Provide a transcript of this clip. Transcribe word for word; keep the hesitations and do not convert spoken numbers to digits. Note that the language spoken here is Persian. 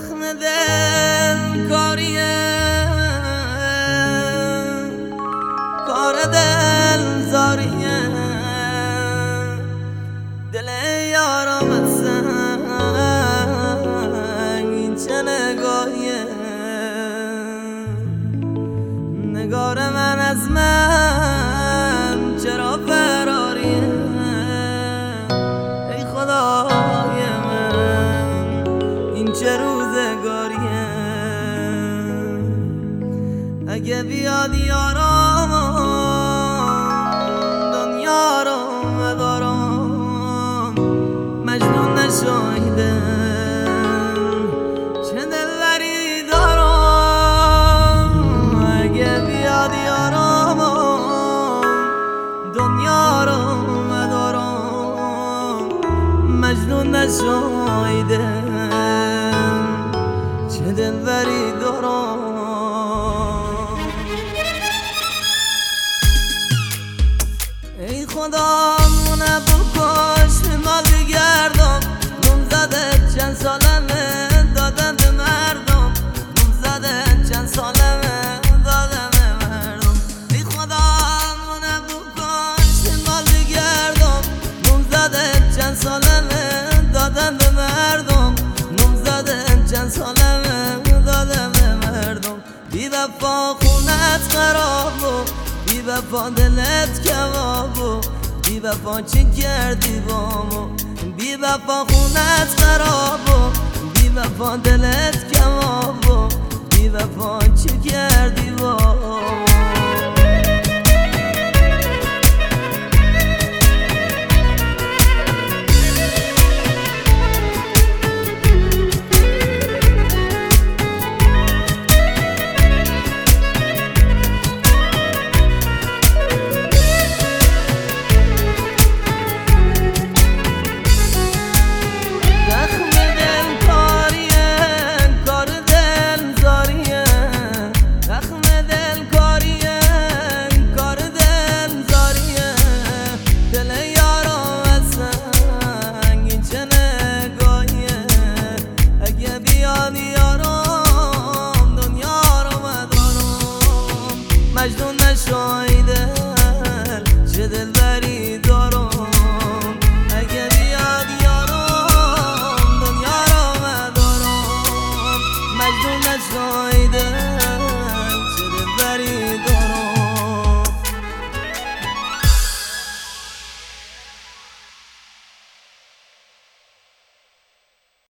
زخم دل کاریه، کار دل زاریه، دل یارم سنگ این چه نگاهیه. نگار من از من چرا فراریه؟ ای خدای من این چه روزگاریه؟ اگه بیاد یارم دنیا رو مدارم، مجنون نشایدم چه دلبری دارم. اگه بیاد یارم دنیا رو مدارم، مجنون نشایدم چه دلبری دارم. ای خدا منو بکش مال بگردم، نم زده چند سالمه دادم به مردم، نم زده چند سالمه دادم به مردم. ای خدا منو بکش مال بگردم، نم زده چند سالمه دادم به مردم، نم زده چند سالمه دادم به مردم. بی وفا خونت خرابو، بی وفا دلت کبابو، بی وفا چه کردی بامو، بی وفا خونت خرابو، بی وفا دلت